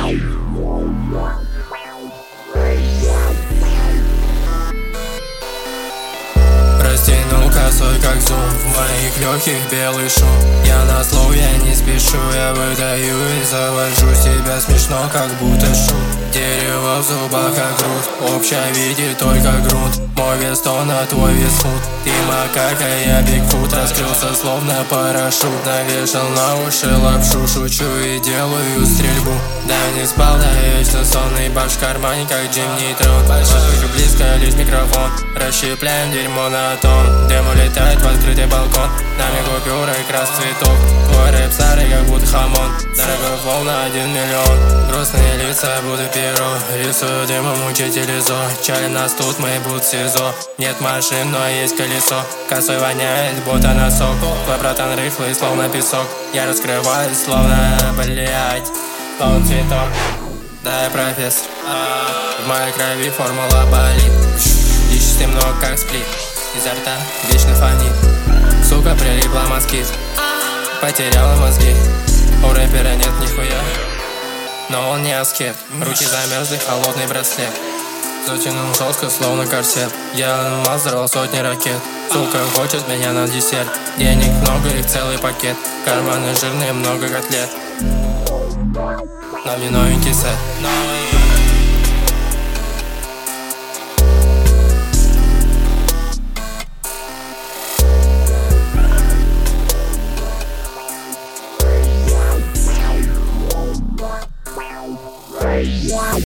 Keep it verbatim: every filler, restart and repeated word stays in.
Растянул косой, как зум, в моих легких белый шум. Я на слов, я не спешу, я выдаю и завожу себя смешно, как будто шут. Дерево в зубах, как груд, общая видит только грунт. Мой вес тонна, твой вес фут. Ты макака, я бигфут, раскрылся словно парашют. Навешал на уши лапшу, шучу и делаю стрельбу. Да не спал, да вечно сонный, баш в кармане, как Джим Нейтрон. Подходжу близко, лишь микрофон, расщепляем дерьмо на тон. Дым улетает в открытый балкон, нами купюры и крас цветов. Твой рэп старый, как будто хамон, дорогой фол на один миллион. Грустные лица, будто перо, рисую дымом учитель ИЗО. Чали нас тут, мы будут в СИЗО. Нет машин, но есть колесо, косой воняет, будто носок. Твой братан рыхлый, словно песок. Я раскрываюсь, словно, блять, словно цветок. Да, я профессор, в моей крови формула болит. Ищешь ты много, как сплит, изо рта вечно фонит. Сука, прилипла москит, потеряла мозги. У рэпера нет нихуя, но он не аскет. Руки замерзли, холодный браслет. Затянул жестко, словно корсет. Я мазал сотни ракет. Сука хочет меня на десерт. Денег много, их целый пакет. Карманы жирные, много котлет. На мне новенький сет.